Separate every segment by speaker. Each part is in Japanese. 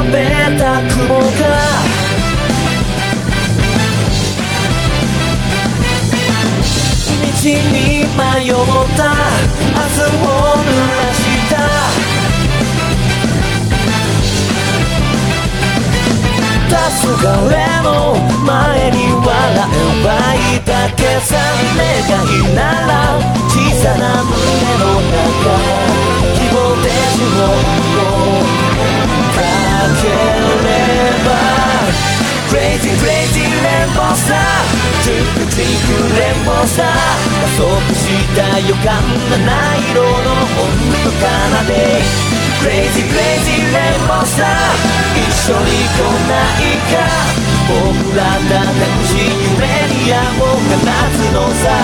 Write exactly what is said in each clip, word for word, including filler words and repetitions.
Speaker 1: べた雲が道に迷った明日を濡らした黄昏の前に笑えばいいだけさ願いなら小さな胸の中希望で呪文をかければ Crazy crazy rainbow star Twinkle twinkle rainbow star 加速した予感がない色の女の奏で Crazy crazy rainbow star 一緒に来ないか僕らだって欲しい夢に矢を放つのさ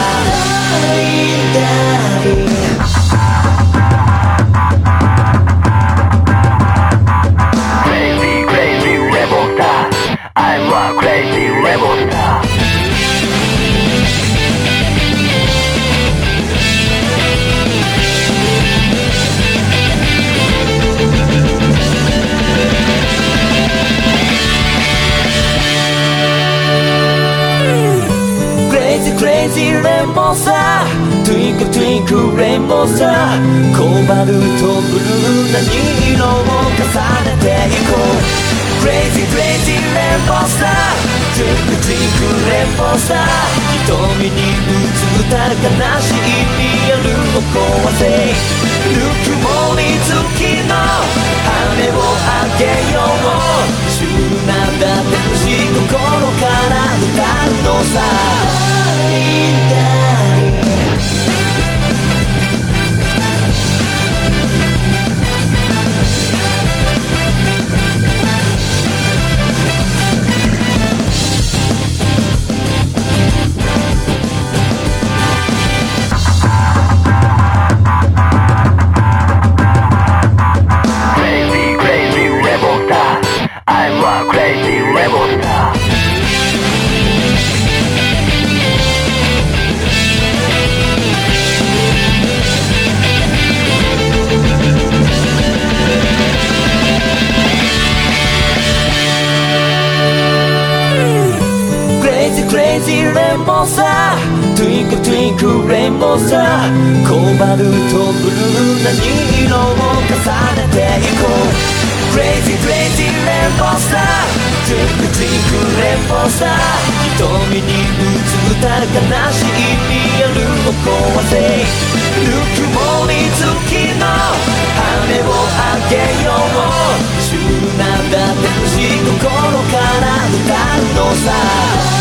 Speaker 1: Crazy crazy rainbow star I'm a crazy rainbow star Crazy rainbow star Twinkle twinkle rainbow star コバルトブルーな虹色を重ねていこう Crazy crazy rainbow star Twinkle twinkle rainbow star 瞳に映った悲しいリアルを壊せぬくもり月の羽をあげようシューなんだって欲しい心から歌うのさCrazy rainbow star Twinkle twinkle rainbow star コバルトブルーな虹色を重ねていこう Crazy crazy rainbow star Twinkle twinkle rainbow star 瞳に映った悲しいリアルを壊せぬくもり月の羽をあげようシューなんだって欲しい心から歌うのさ